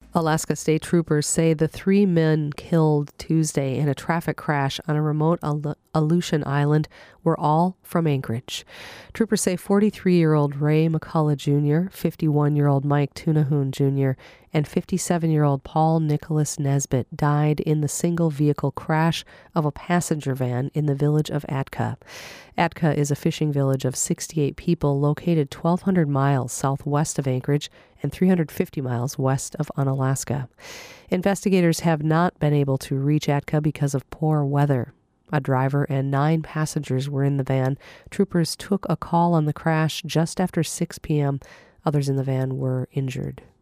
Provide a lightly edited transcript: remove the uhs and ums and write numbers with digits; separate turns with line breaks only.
Alaska State Troopers say the 3 men killed Tuesday in a traffic crash on a remote Aleutian island were all from Anchorage. Troopers say 43-year-old Ray McCullough Jr., 51-year-old Mike Tunahoon Jr., and 57-year-old Paul Nicholas Nesbitt died in the single-vehicle crash of a passenger van in the village of Atka. Atka is a fishing village of 68 people located 1,200 miles southwest of Anchorage and 350 miles west of Unalaska. Investigators have not been able to reach Atka because of poor weather. A driver and 9 passengers were in the van. Troopers took a call on the crash just after 6 p.m. Others in the van were injured.